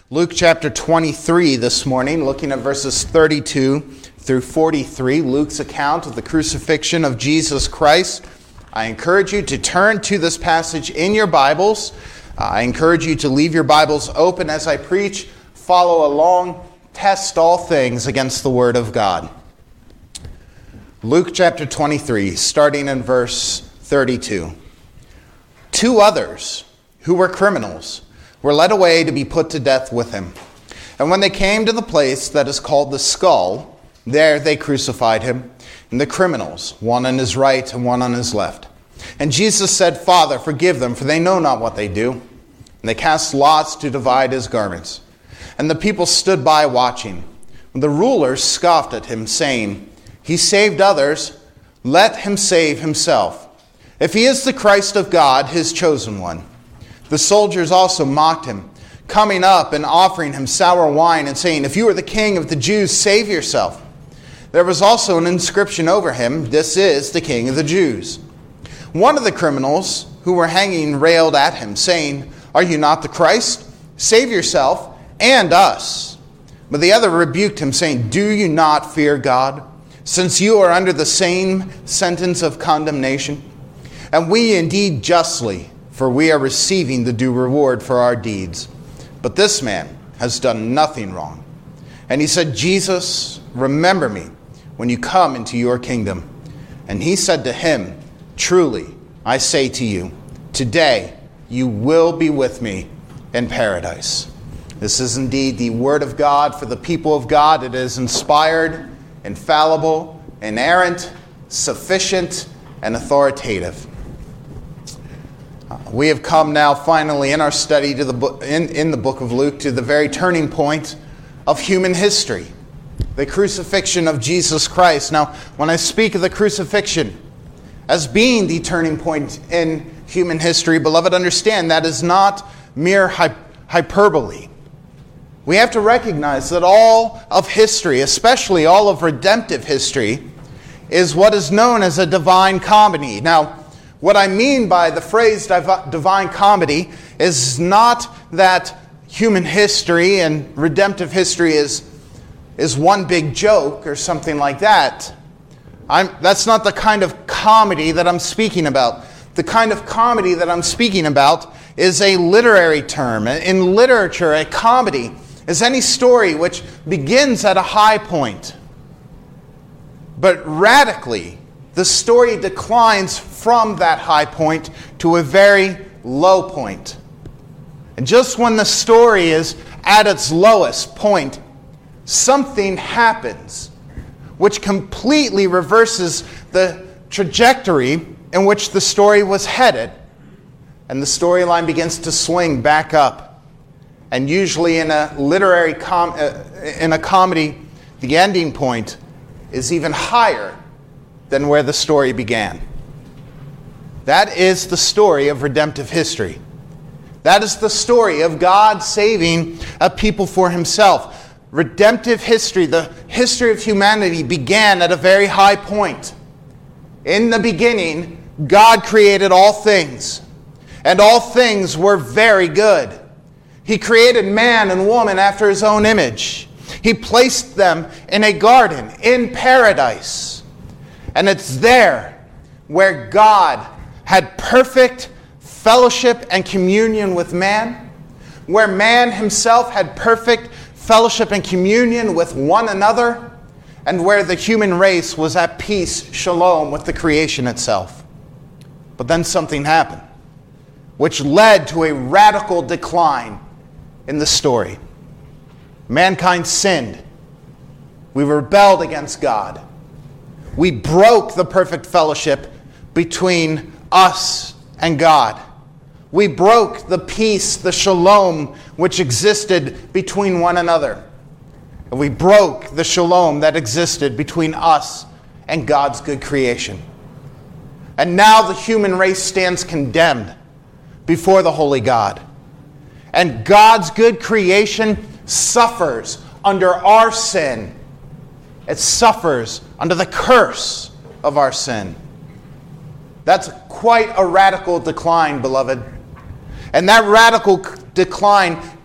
Luke chapter 23 this morning, looking at verses 32 through 43, Luke's account of the crucifixion of Jesus Christ. I encourage you to turn to this passage in your Bibles. I encourage you to leave your Bibles open as I preach. Follow along. Test all things against the Word of God. Luke chapter 23, starting in verse 32. Two others who were criminals were led away to be put to death with him. And when they came to the place that is called the Skull, there they crucified him, and the criminals, one on his right and one on his left. And Jesus said, "Father, forgive them, for they know not what they do." And they cast lots to divide his garments. And the people stood by watching. And the rulers scoffed at him, saying, "He saved others, let him save himself. If he is the Christ of God, his chosen one." The soldiers also mocked him, coming up and offering him sour wine and saying, "If you are the king of the Jews, save yourself." There was also an inscription over him, "This is the King of the Jews." One of the criminals who were hanging railed at him, saying, "Are you not the Christ? Save yourself and us." But the other rebuked him, saying, "Do you not fear God, since you are under the same sentence of condemnation? And we indeed justly, for we are receiving the due reward for our deeds. But this man has done nothing wrong." And he said, "Jesus, remember me when you come into your kingdom." And he said to him, "Truly, I say to you, today you will be with me in paradise." This is indeed the word of God for the people of God. It is inspired, infallible, inerrant, sufficient, and authoritative. We have come now finally in our study to the book, in the book of Luke, to the very turning point of human history, the crucifixion of Jesus Christ. Now, when I speak of the crucifixion as being the turning point in human history, beloved, understand that is not mere hyperbole. We have to recognize that all of history, especially all of redemptive history, is what is known as a divine comedy. Now, what I mean by the phrase divine comedy is not that human history and redemptive history is one big joke or something like that. That's not the kind of comedy that I'm speaking about. The kind of comedy that I'm speaking about is a literary term. In literature, a comedy is any story which begins at a high point, but radically the story declines from that high point to a very low point. And just when the story is at its lowest point, something happens which completely reverses the trajectory in which the story was headed. And the storyline begins to swing back up. And usually in a literary comedy, the ending point is even higher than where the story began. That is the story of redemptive history. That is the story of God saving a people for himself. Redemptive history, the history of humanity, began at a very high point. In the beginning, God created all things, and all things were very good. He created man and woman after his own image. He placed them in a garden, in paradise. And it's there where God had perfect fellowship and communion with man, where man himself had perfect fellowship and communion with one another, and where the human race was at peace, shalom, with the creation itself. But then something happened, which led to a radical decline in the story. Mankind sinned. We rebelled against God. We broke the perfect fellowship between us and God. We broke the peace, the shalom, which existed between one another. And we broke the shalom that existed between us and God's good creation. And now the human race stands condemned before the holy God. And God's good creation suffers under our sin. It suffers under the curse of our sin. That's quite a radical decline, beloved. And that radical decline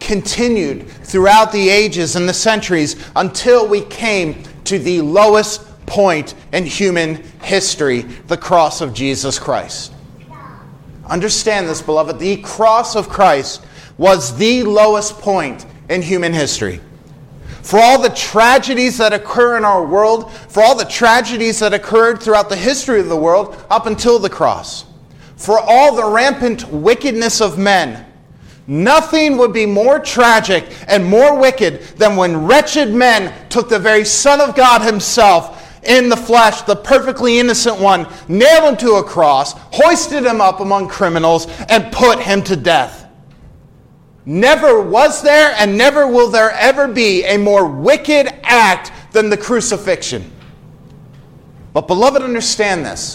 continued throughout the ages and the centuries until we came to the lowest point in human history, the cross of Jesus Christ. Understand this, beloved. The cross of Christ was the lowest point in human history. For all the tragedies that occur in our world, for all the tragedies that occurred throughout the history of the world up until the cross, for all the rampant wickedness of men, nothing would be more tragic and more wicked than when wretched men took the very Son of God himself in the flesh, the perfectly innocent one, nailed him to a cross, hoisted him up among criminals, and put him to death. Never was there and never will there ever be a more wicked act than the crucifixion. But beloved, understand this.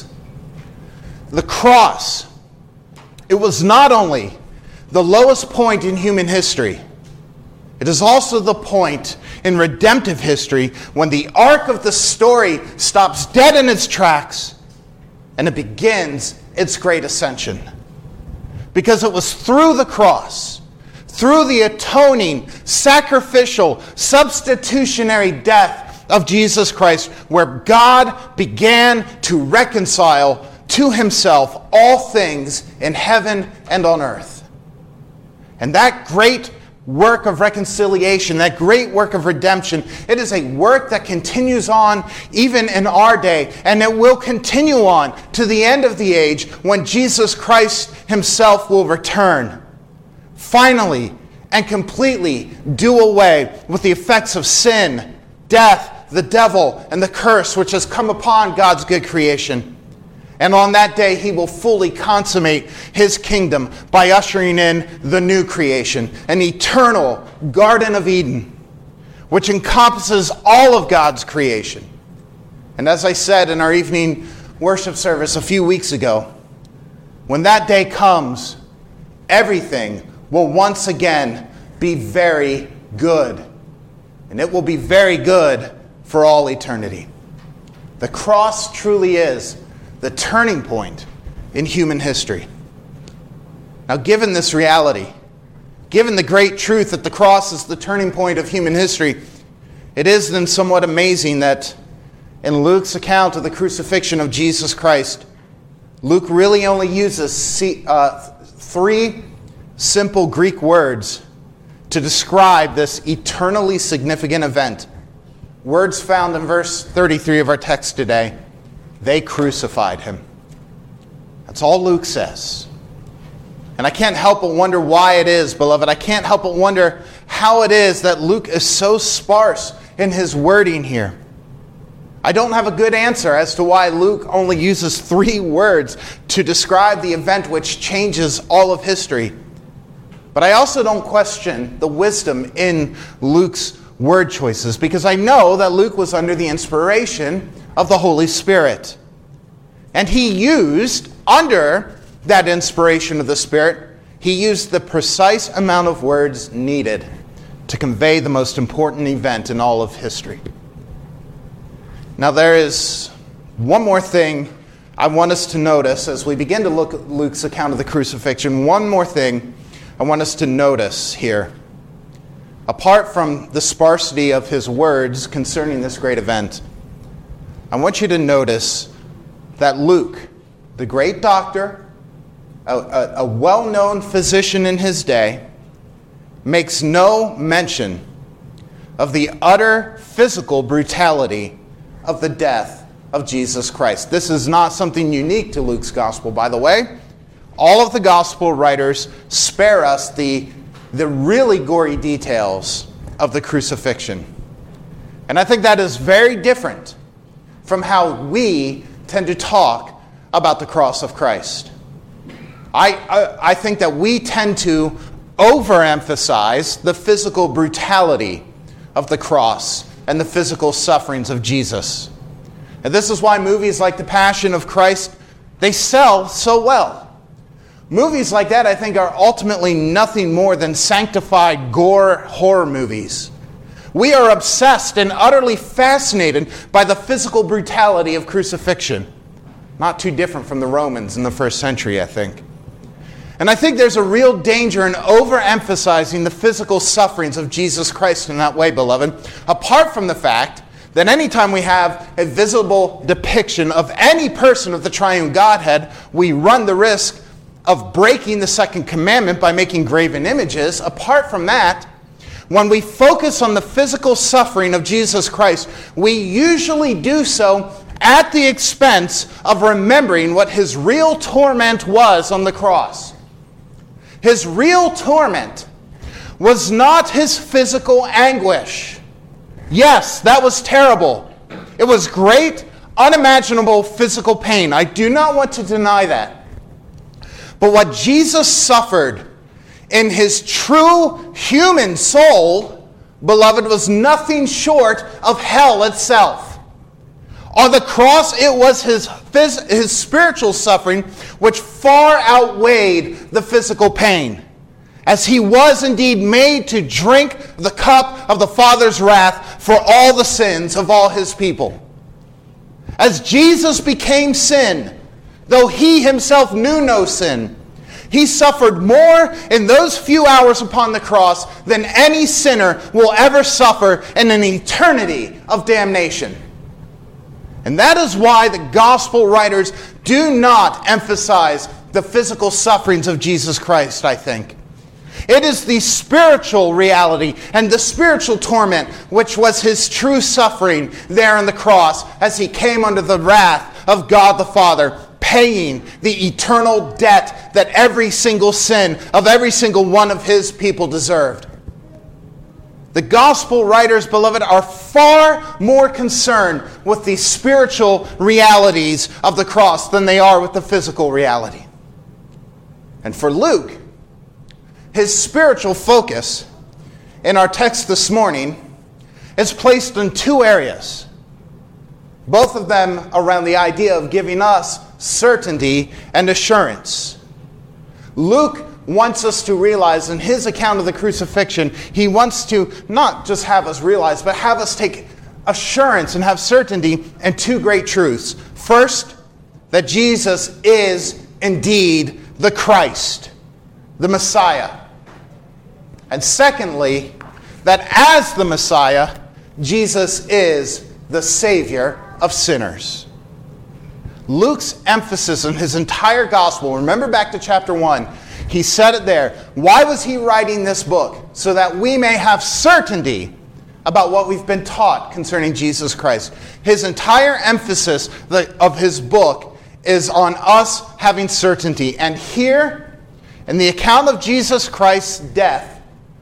The cross, it was not only the lowest point in human history, it is also the point in redemptive history when the arc of the story stops dead in its tracks and it begins its great ascension. Because it was through the cross, through the atoning, sacrificial, substitutionary death of Jesus Christ, where God began to reconcile to himself all things in heaven and on earth. And that great work of reconciliation, that great work of redemption, it is a work that continues on even in our day, and it will continue on to the end of the age when Jesus Christ himself will return, finally and completely do away with the effects of sin, death, the devil, and the curse which has come upon God's good creation. And on that day, he will fully consummate his kingdom by ushering in the new creation, an eternal Garden of Eden, which encompasses all of God's creation. And as I said in our evening worship service a few weeks ago, when that day comes, everything will once again be very good. And it will be very good for all eternity. The cross truly is the turning point in human history. Now, given this reality, given the great truth that the cross is the turning point of human history, it is then somewhat amazing that in Luke's account of the crucifixion of Jesus Christ, Luke really only uses three simple Greek words to describe this eternally significant event. Words found in verse 33 of our text today. They crucified him. That's all Luke says. And I can't help but wonder why it is, beloved. I can't help but wonder how it is that Luke is so sparse in his wording here. I don't have a good answer as to why Luke only uses 3 words to describe the event which changes all of history. But I also don't question the wisdom in Luke's word choices, because I know that Luke was under the inspiration of the Holy Spirit. And he used, under that inspiration of the Spirit, he used the precise amount of words needed to convey the most important event in all of history. Now there is one more thing I want us to notice as we begin to look at Luke's account of the crucifixion. One more thing I want us to notice here. Apart from the sparsity of his words concerning this great event, I want you to notice that Luke, the great doctor, a well-known physician in his day, makes no mention of the utter physical brutality of the death of Jesus Christ. This is not something unique to Luke's gospel, by the way. All of the gospel writers spare us the really gory details of the crucifixion. And I think that is very different from how we tend to talk about the cross of Christ. I think that we tend to overemphasize the physical brutality of the cross and the physical sufferings of Jesus. And this is why movies like The Passion of Christ, they sell so well. Movies like that, I think, are ultimately nothing more than sanctified gore horror movies. We are obsessed and utterly fascinated by the physical brutality of crucifixion. Not too different from the Romans in the first century, I think. And I think there's a real danger in overemphasizing the physical sufferings of Jesus Christ in that way, beloved, apart from the fact that anytime we have a visible depiction of any person of the triune Godhead, we run the risk of breaking the second commandment by making graven images. Apart from that, when we focus on the physical suffering of Jesus Christ, we usually do so at the expense of remembering what his real torment was on the cross. His real torment was not his physical anguish. Yes, that was terrible. It was great, unimaginable physical pain. I do not want to deny that. But what Jesus suffered in his true human soul, beloved, was nothing short of hell itself. On the cross, it was his spiritual suffering which far outweighed the physical pain, as he was indeed made to drink the cup of the Father's wrath for all the sins of all his people. As Jesus became sin, though he himself knew no sin, he suffered more in those few hours upon the cross than any sinner will ever suffer in an eternity of damnation. And that is why the gospel writers do not emphasize the physical sufferings of Jesus Christ, I think. It is the spiritual reality and the spiritual torment which was his true suffering there on the cross as he came under the wrath of God the Father, paying the eternal debt that every single sin of every single one of his people deserved. The gospel writers, beloved, are far more concerned with the spiritual realities of the cross than they are with the physical reality. And for Luke, his spiritual focus in our text this morning is placed in two areas, both of them around the idea of giving us certainty and assurance. Luke wants us to realize in his account of the crucifixion, he wants to not just have us realize, but have us take assurance and have certainty in two great truths. First, that Jesus is indeed the Christ, the Messiah. And secondly, that as the Messiah, Jesus is the Savior of sinners. Luke's emphasis in his entire gospel, remember back to chapter 1, he said it there. Why was he writing this book? So that we may have certainty about what we've been taught concerning Jesus Christ. His entire emphasis of his book is on us having certainty. And here, in the account of Jesus Christ's death,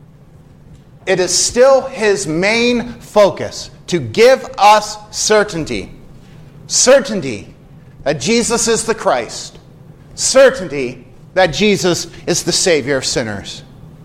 it is still his main focus to give us certainty. Certainty that Jesus is the Christ. Certainty that Jesus is the Savior of sinners.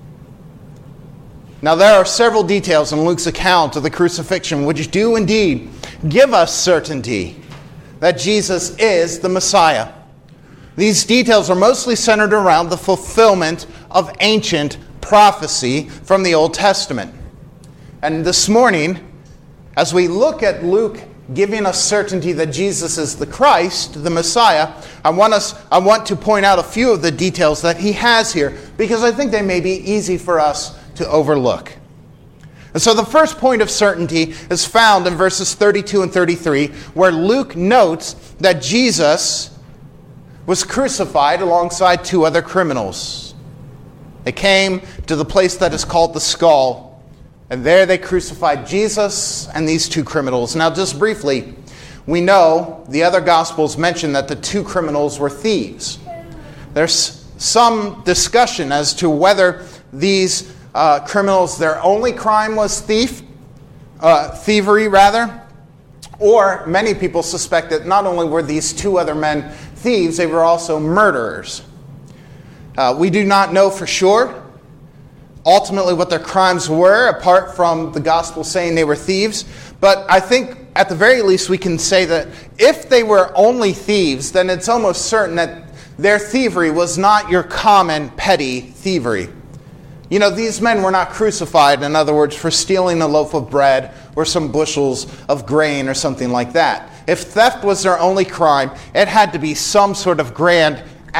Now, there are several details in Luke's account of the crucifixion which do indeed give us certainty that Jesus is the Messiah. These details are mostly centered around the fulfillment of ancient prophecy from the Old Testament. And this morning, as we look at Luke giving us certainty that Jesus is the Christ, the Messiah, I want to point out a few of the details that he has here, because I think they may be easy for us to overlook. And so the first point of certainty is found in verses 32 and 33, where Luke notes that Jesus was crucified alongside two other criminals. They came to the place that is called the Skull, and there they crucified Jesus and these two criminals. Now, just briefly, we know the other Gospels mention that the two criminals were thieves. There's some discussion as to whether these criminals, their only crime was thievery, or many people suspect that not only were these two other men thieves, they were also murderers. We do not know for sure ultimately what their crimes were, apart from the gospel saying they were thieves. But I think at the very least we can say that if they were only thieves, then it's almost certain that their thievery was not your common petty thievery. You know, these men were not crucified, in other words, for stealing a loaf of bread or some bushels of grain or something like that. If theft was their only crime, it had to be some sort of grand act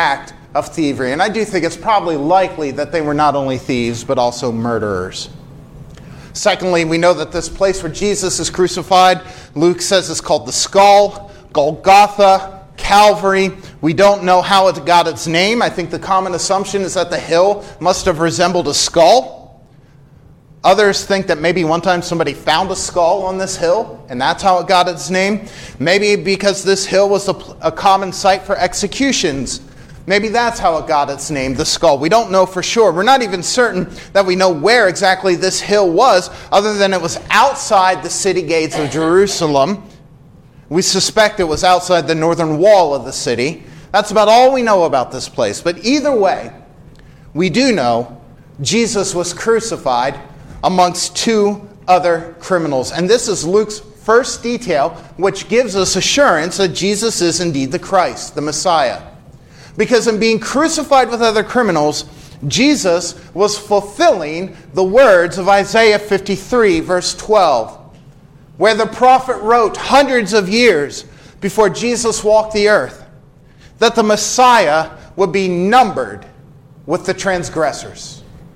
of thievery. And I do think it's probably likely that they were not only thieves, but also murderers. Secondly, we know that this place where Jesus is crucified, Luke says is called the Skull, Golgotha, Calvary. We don't know how it got its name. I think the common assumption is that the hill must have resembled a skull. Others think that maybe one time somebody found a skull on this hill, and that's how it got its name. Maybe because this hill was a common site for executions. Maybe that's how it got its name, the Skull. We don't know for sure. We're not even certain that we know where exactly this hill was, other than it was outside the city gates of Jerusalem. We suspect it was outside the northern wall of the city. That's about all we know about this place. But either way, we do know Jesus was crucified amongst two other criminals. And this is Luke's first detail, which gives us assurance that Jesus is indeed the Christ, the Messiah. Because in being crucified with other criminals, Jesus was fulfilling the words of Isaiah 53, verse 12, where the prophet wrote hundreds of years before Jesus walked the earth that the Messiah would be numbered with the transgressors.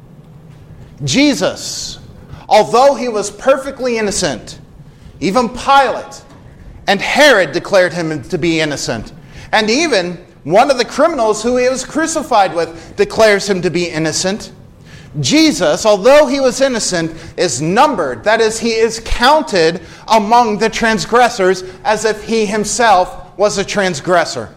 Jesus, although he was perfectly innocent, even Pilate and Herod declared him to be innocent, and even one of the criminals who he was crucified with declares him to be innocent. Jesus, although he was innocent, is numbered. That is, he is counted among the transgressors as if he himself was a transgressor.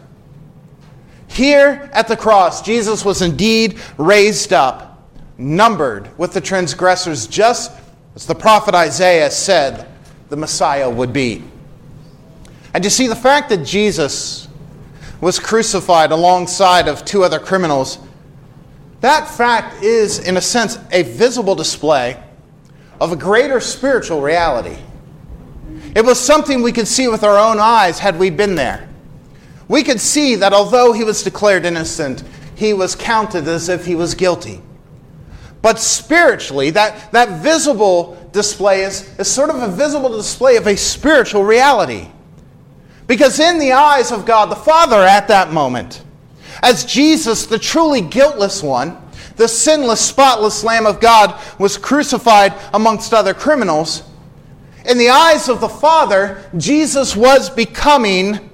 Here at the cross, Jesus was indeed raised up, numbered with the transgressors, just as the prophet Isaiah said the Messiah would be. And you see, the fact that Jesus was crucified alongside of two other criminals, that fact is, in a sense, a visible display of a greater spiritual reality. It was something we could see with our own eyes had we been there. We could see that although he was declared innocent, he was counted as if he was guilty. But spiritually, that visible display is sort of a visible display of a spiritual reality. Because in the eyes of God the Father at that moment, as Jesus, the truly guiltless one, the sinless, spotless Lamb of God, was crucified amongst other criminals, in the eyes of the Father, Jesus was becoming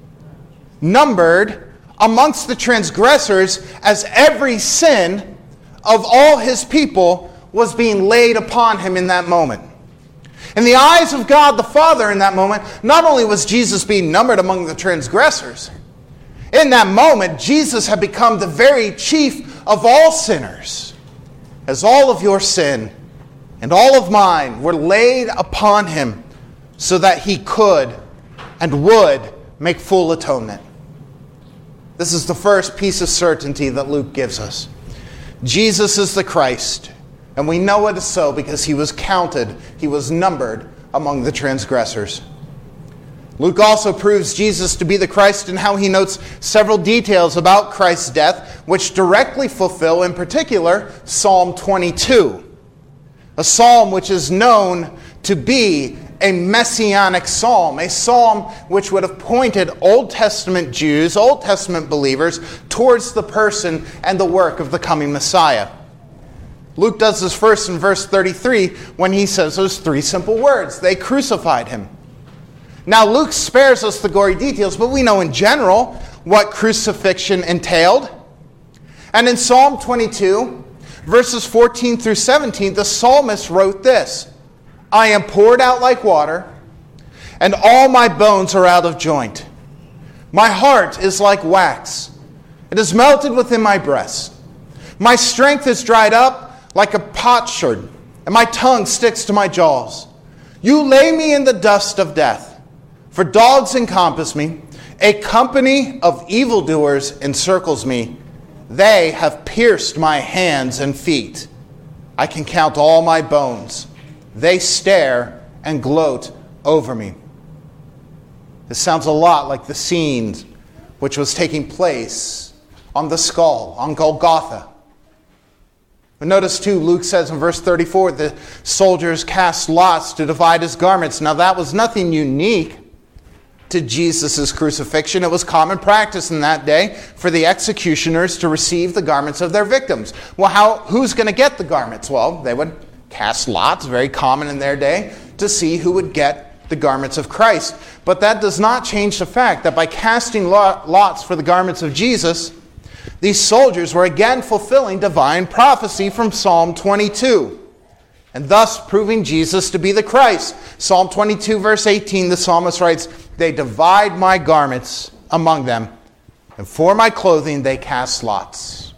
numbered amongst the transgressors as every sin of all his people was being laid upon him in that moment. In the eyes of God the Father in that moment, not only was Jesus being numbered among the transgressors, in that moment Jesus had become the very chief of all sinners, as all of your sin and all of mine were laid upon him so that he could and would make full atonement. This is the first piece of certainty that Luke gives us. Jesus is the Christ, and we know it is so because he was counted, he was numbered among the transgressors. Luke also proves Jesus to be the Christ in how he notes several details about Christ's death, which directly fulfill, in particular, Psalm 22, a psalm which is known to be a messianic psalm, a psalm which would have pointed Old Testament Jews, Old Testament believers, towards the person and the work of the coming Messiah. Luke does this first in verse 33 when he says those three simple words: they crucified him. Now Luke spares us the gory details, but we know in general what crucifixion entailed. And in Psalm 22, verses 14 through 17, the psalmist wrote this: I am poured out like water, and all my bones are out of joint. My heart is like wax. It is melted within my breast. My strength is dried up like a potsherd, and my tongue sticks to my jaws. You lay me in the dust of death, for dogs encompass me. A company of evildoers encircles me. They have pierced my hands and feet. I can count all my bones. They stare and gloat over me. This sounds a lot like the scene which was taking place on the skull, on Golgotha. But notice too, Luke says in verse 34, the soldiers cast lots to divide his garments. Now that was nothing unique to Jesus' crucifixion. It was common practice in that day for the executioners to receive the garments of their victims. Well, who's going to get the garments? Well, they would cast lots, very common in their day, to see who would get the garments of Christ. But that does not change the fact that by casting lots for the garments of Jesus, these soldiers were again fulfilling divine prophecy from Psalm 22, and thus proving Jesus to be the Christ. Psalm 22, verse 18, the psalmist writes, "They divide my garments among them, and for my clothing they cast lots."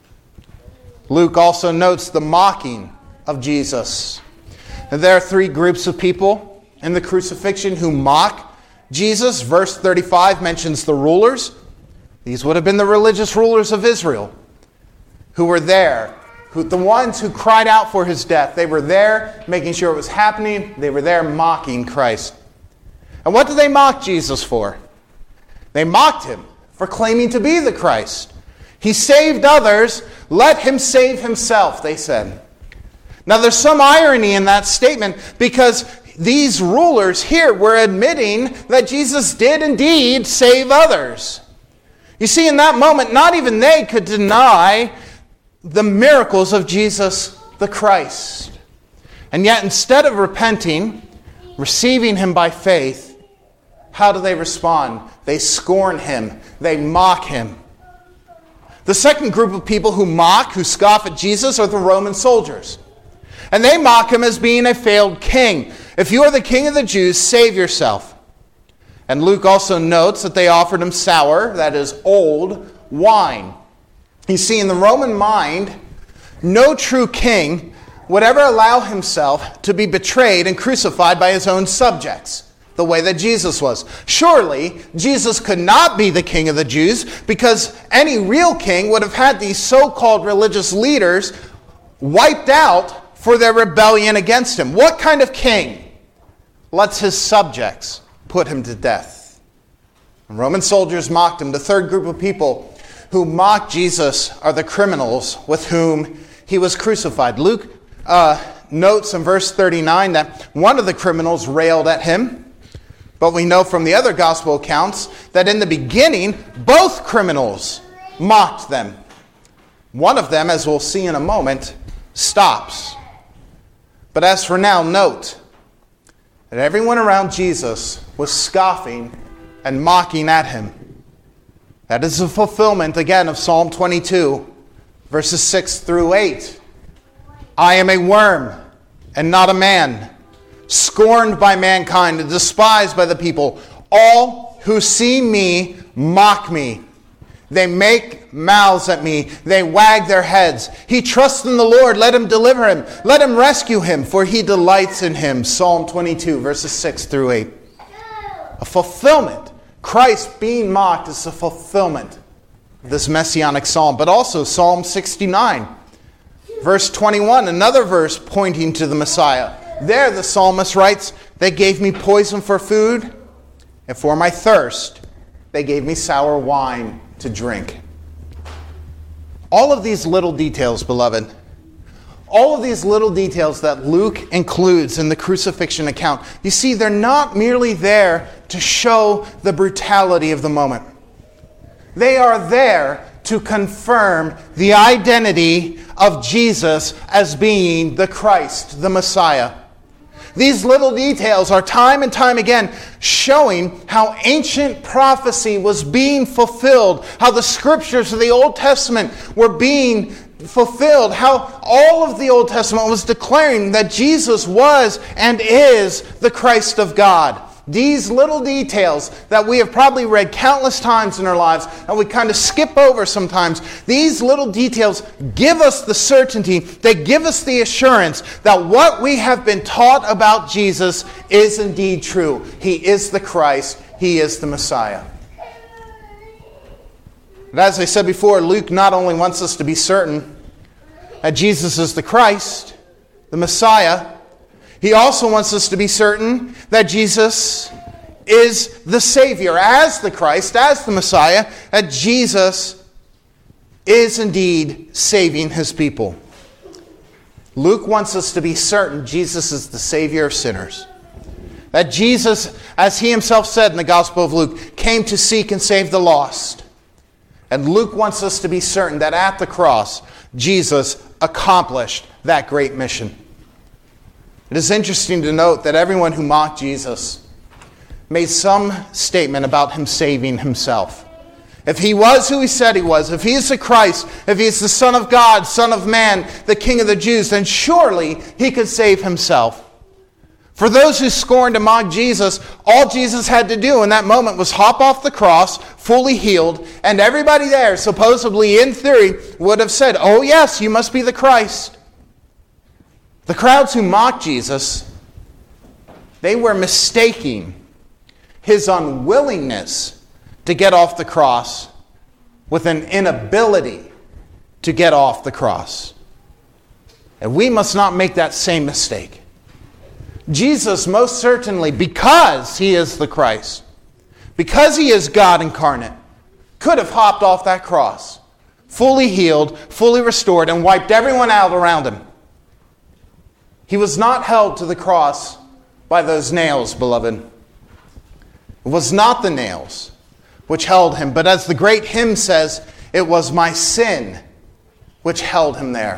Luke also notes the mocking of Jesus. And there are three groups of people in the crucifixion who mock Jesus. Verse 35 mentions the rulers. These would have been the religious rulers of Israel who were there, the ones who cried out for his death. They were there making sure it was happening. They were there mocking Christ. And what did they mock Jesus for? They mocked him for claiming to be the Christ. He saved others, let him save himself, they said. Now there's some irony in that statement because these rulers here were admitting that Jesus did indeed save others. You see, in that moment, not even they could deny the miracles of Jesus the Christ. And yet, instead of repenting, receiving him by faith, how do they respond? They scorn him. They mock him. The second group of people who mock, who scoff at Jesus, are the Roman soldiers. And they mock him as being a failed king. If you are the king of the Jews, save yourself. And Luke also notes that they offered him sour, that is, old wine. You see, in the Roman mind, no true king would ever allow himself to be betrayed and crucified by his own subjects, the way that Jesus was. Surely, Jesus could not be the king of the Jews because any real king would have had these so-called religious leaders wiped out for their rebellion against him. What kind of king lets his subjects put him to death? And Roman soldiers mocked him. The third group of people who mocked Jesus are the criminals with whom he was crucified. Luke notes in verse 39 that one of the criminals railed at him, but we know from the other gospel accounts that in the beginning, both criminals mocked them. One of them, as we'll see in a moment, stops. But as for now, note that everyone around Jesus was scoffing and mocking at him. That is the fulfillment, again, of Psalm 22, verses 6 through 8. I am a worm and not a man, scorned by mankind and despised by the people. All who see me mock me. They make mouths at me. They wag their heads. He trusts in the Lord. Let him deliver him. Let him rescue him, for he delights in him. Psalm 22, verses 6 through 8. A fulfillment. Christ being mocked is a fulfillment of this messianic psalm. But also Psalm 69, verse 21, another verse pointing to the Messiah. There the psalmist writes, they gave me poison for food, and for my thirst they gave me sour wine to drink. All of these little details, beloved, all of these little details that Luke includes in the crucifixion account, you see, they're not merely there to show the brutality of the moment. They are there to confirm the identity of Jesus as being the Christ, the Messiah. These little details are time and time again showing how ancient prophecy was being fulfilled, how the scriptures of the Old Testament were being fulfilled, how all of the Old Testament was declaring that Jesus was and is the Christ of God. These little details that we have probably read countless times in our lives and we kind of skip over sometimes, these little details give us the certainty, they give us the assurance that what we have been taught about Jesus is indeed true. He is the Christ. He is the Messiah. And as I said before, Luke not only wants us to be certain that Jesus is the Christ, the Messiah, he also wants us to be certain that Jesus is the Savior, as the Christ, as the Messiah, that Jesus is indeed saving his people. Luke wants us to be certain Jesus is the Savior of sinners, that Jesus, as he himself said in the Gospel of Luke, came to seek and save the lost. And Luke wants us to be certain that at the cross, Jesus accomplished that great mission. It is interesting to note that everyone who mocked Jesus made some statement about him saving himself. If he was who he said he was, if he is the Christ, if he is the Son of God, Son of Man, the King of the Jews, then surely he could save himself. For those who scorned to mock Jesus, all Jesus had to do in that moment was hop off the cross, fully healed, and everybody there, supposedly in theory, would have said, "Oh yes, you must be the Christ." The crowds who mocked Jesus, they were mistaking his unwillingness to get off the cross with an inability to get off the cross. And we must not make that same mistake. Jesus most certainly, because he is the Christ, because he is God incarnate, could have hopped off that cross, fully healed, fully restored, and wiped everyone out around him. He was not held to the cross by those nails, beloved. It was not the nails which held him, but as the great hymn says, it was my sin which held him there.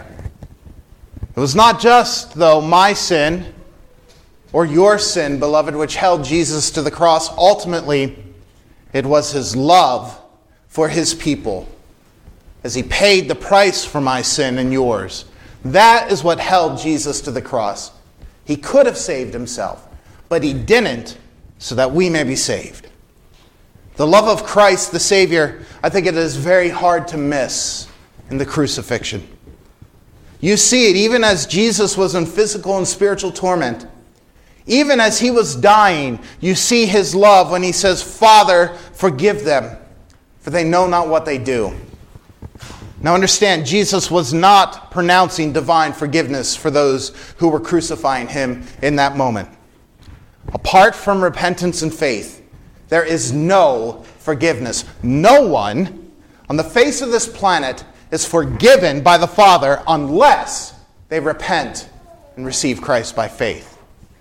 It was not just, though, my sin or your sin, beloved, which held Jesus to the cross. Ultimately, it was his love for his people as he paid the price for my sin and yours. That is what held Jesus to the cross. He could have saved himself, but he didn't, so that we may be saved. The love of Christ, the Savior, I think it is very hard to miss in the crucifixion. You see it even as Jesus was in physical and spiritual torment. Even as he was dying, you see his love when he says, "Father, forgive them, for they know not what they do." Now understand, Jesus was not pronouncing divine forgiveness for those who were crucifying him in that moment. Apart from repentance and faith, there is no forgiveness. No one on the face of this planet is forgiven by the Father unless they repent and receive Christ by faith.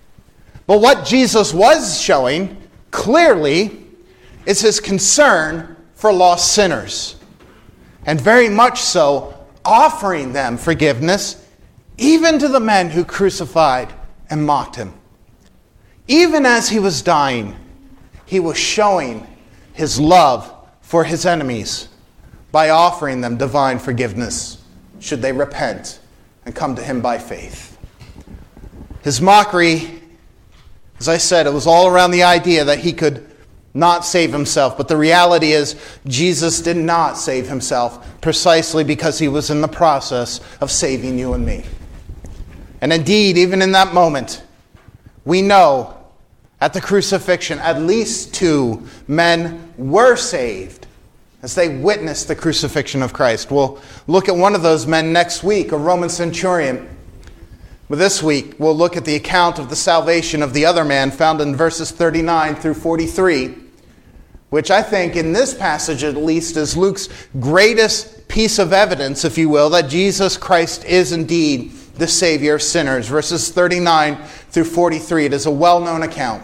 But what Jesus was showing, clearly, is his concern for lost sinners. And very much so, offering them forgiveness, even to the men who crucified and mocked him. Even as he was dying, he was showing his love for his enemies by offering them divine forgiveness, should they repent and come to him by faith. His mockery, as I said, it was all around the idea that he could not save himself. But the reality is, Jesus did not save himself precisely because he was in the process of saving you and me. And indeed, even in that moment, we know at the crucifixion, at least 2 men were saved as they witnessed the crucifixion of Christ. We'll look at one of those men next week, a Roman centurion. But this week, we'll look at the account of the salvation of the other man found in verses 39 through 43, which I think in this passage at least is Luke's greatest piece of evidence, if you will, that Jesus Christ is indeed the Savior of sinners. Verses 39 through 43, it is a well-known account.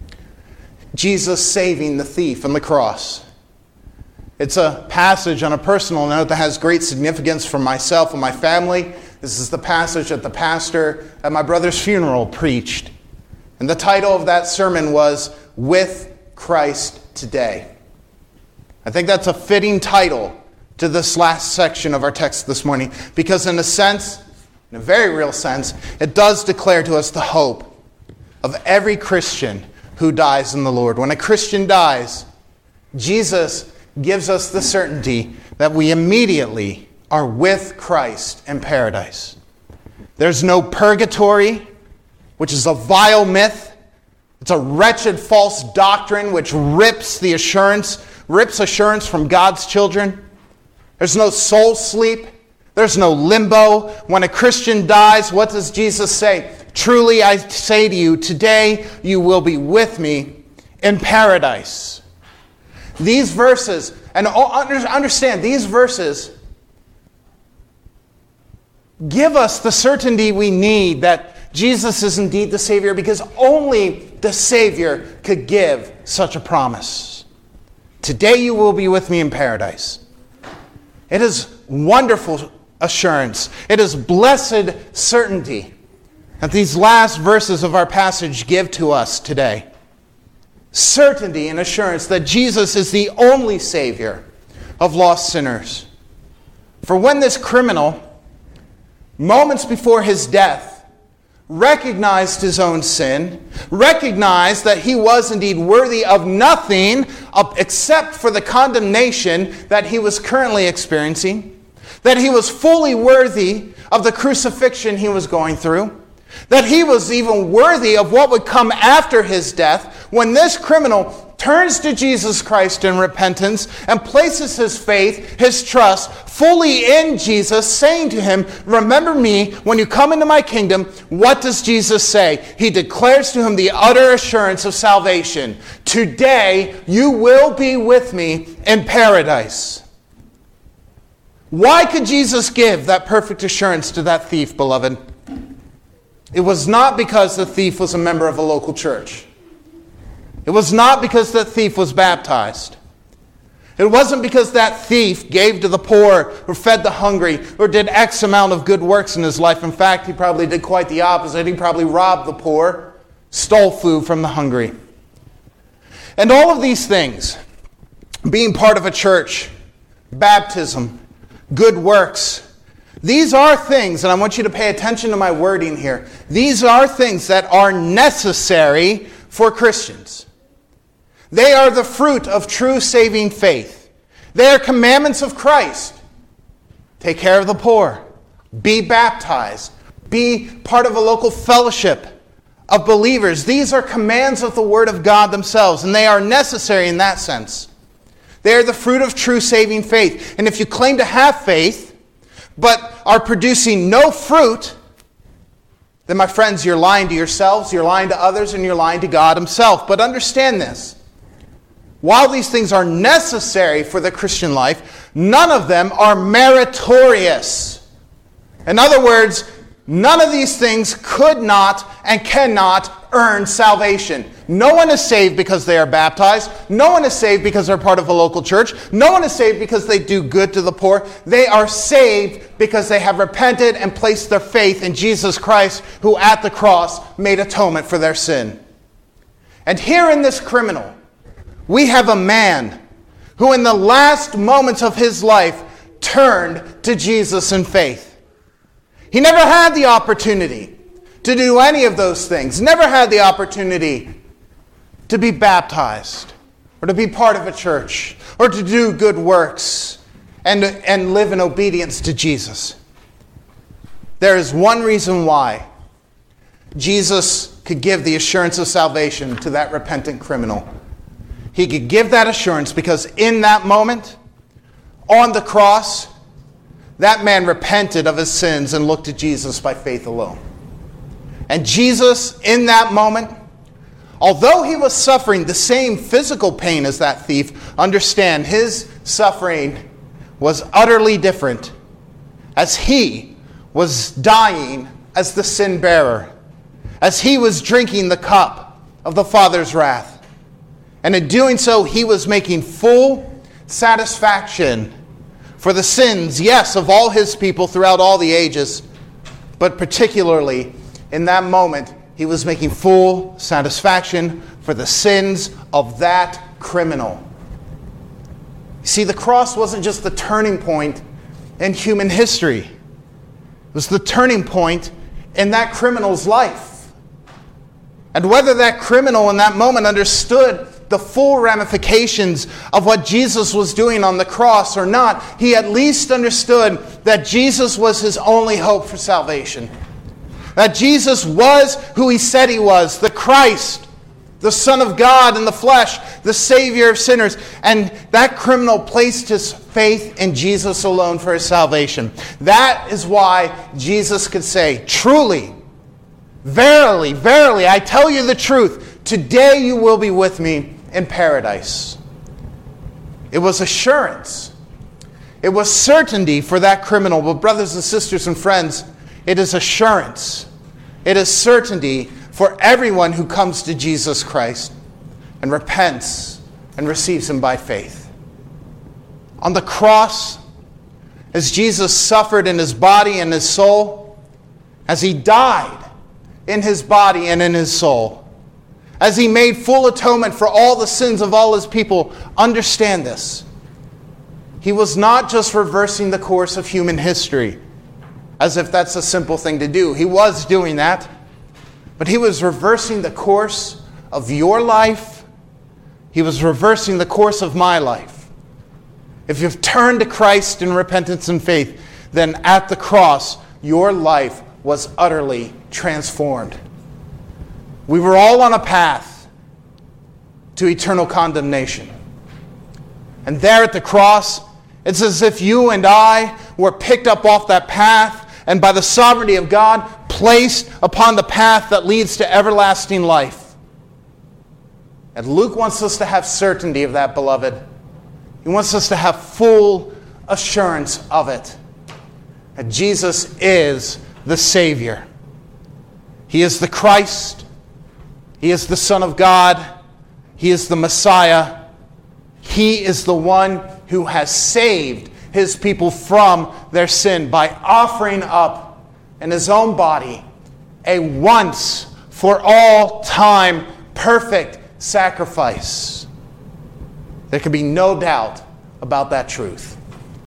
Jesus saving the thief on the cross. It's a passage on a personal note that has great significance for myself and my family. This is the passage that the pastor at my brother's funeral preached. And the title of that sermon was, "With Christ Today." I think that's a fitting title to this last section of our text this morning, because in a sense, in a very real sense, it does declare to us the hope of every Christian who dies in the Lord. When a Christian dies, Jesus gives us the certainty that we immediately are with Christ in paradise. There's no purgatory, which is a vile myth. It's a wretched false doctrine which rips assurance from God's children. There's no soul sleep. There's no limbo. When a Christian dies, what does Jesus say? "Truly I say to you, today you will be with me in paradise." These verses, and understand, these verses give us the certainty we need that Jesus is indeed the Savior, because only the Savior could give such a promise. Today you will be with me in paradise. It is wonderful assurance. It is blessed certainty that these last verses of our passage give to us today. Certainty and assurance that Jesus is the only Savior of lost sinners. For when this criminal, moments before his death, recognized his own sin, recognized that he was indeed worthy of nothing except for the condemnation that he was currently experiencing, that he was fully worthy of the crucifixion he was going through, that he was even worthy of what would come after his death, when this criminal turns to Jesus Christ in repentance and places his faith, his trust fully in Jesus, saying to him, remember me when you come into my kingdom. What does Jesus say? He declares to him the utter assurance of salvation. Today you will be with me in paradise. Why could Jesus give that perfect assurance to that thief, beloved? It was not because the thief was a member of a local church. It was not because that thief was baptized. It wasn't because that thief gave to the poor or fed the hungry or did X amount of good works in his life. In fact, he probably did quite the opposite. He probably robbed the poor, stole food from the hungry. And all of these things, being part of a church, baptism, good works, these are things, and I want you to pay attention to my wording here, these are things that are necessary for Christians. They are the fruit of true saving faith. They are commandments of Christ. Take care of the poor. Be baptized. Be part of a local fellowship of believers. These are commands of the Word of God themselves, and they are necessary in that sense. They are the fruit of true saving faith. And if you claim to have faith, but are producing no fruit, then my friends, you're lying to yourselves, you're lying to others, and you're lying to God himself. But understand this. While these things are necessary for the Christian life, none of them are meritorious. In other words, none of these things could not and cannot earn salvation. No one is saved because they are baptized. No one is saved because they're part of a local church. No one is saved because they do good to the poor. They are saved because they have repented and placed their faith in Jesus Christ, who at the cross made atonement for their sin. And here in this criminal, we have a man who in the last moments of his life turned to Jesus in faith. He never had the opportunity to do any of those things. Never had the opportunity to be baptized or to be part of a church or to do good works and live in obedience to Jesus. There is one reason why Jesus could give the assurance of salvation to that repentant criminal. He could give that assurance because in that moment, on the cross, that man repented of his sins and looked to Jesus by faith alone. And Jesus, in that moment, although he was suffering the same physical pain as that thief, understand his suffering was utterly different, as he was dying as the sin bearer, as he was drinking the cup of the Father's wrath. And in doing so, he was making full satisfaction for the sins, yes, of all his people throughout all the ages, but particularly in that moment, he was making full satisfaction for the sins of that criminal. You see, the cross wasn't just the turning point in human history. It was the turning point in that criminal's life. And whether that criminal in that moment understood the full ramifications of what Jesus was doing on the cross or not, he at least understood that Jesus was his only hope for salvation. That Jesus was who he said he was, the Christ, the Son of God in the flesh, the Savior of sinners. And that criminal placed his faith in Jesus alone for his salvation. That is why Jesus could say, truly, verily, verily, I tell you the truth, today you will be with me in paradise. It was assurance. It was certainty for that criminal. But brothers and sisters and friends, it is assurance. It is certainty for everyone who comes to Jesus Christ and repents and receives him by faith. On the cross, as Jesus suffered in his body and his soul, as he died in his body and in his soul, as he made full atonement for all the sins of all his people, understand this. He was not just reversing the course of human history, as if that's a simple thing to do. He was doing that, but he was reversing the course of your life. He was reversing the course of my life. If you've turned to Christ in repentance and faith, then at the cross, your life was utterly transformed. We were all on a path to eternal condemnation. And there at the cross, it's as if you and I were picked up off that path and by the sovereignty of God placed upon the path that leads to everlasting life. And Luke wants us to have certainty of that, beloved. He wants us to have full assurance of it. That Jesus is the Savior. He is the Christ. He is the Son of God. He is the Messiah. He is the one who has saved his people from their sin by offering up in his own body a once for all time perfect sacrifice. There can be no doubt about that truth.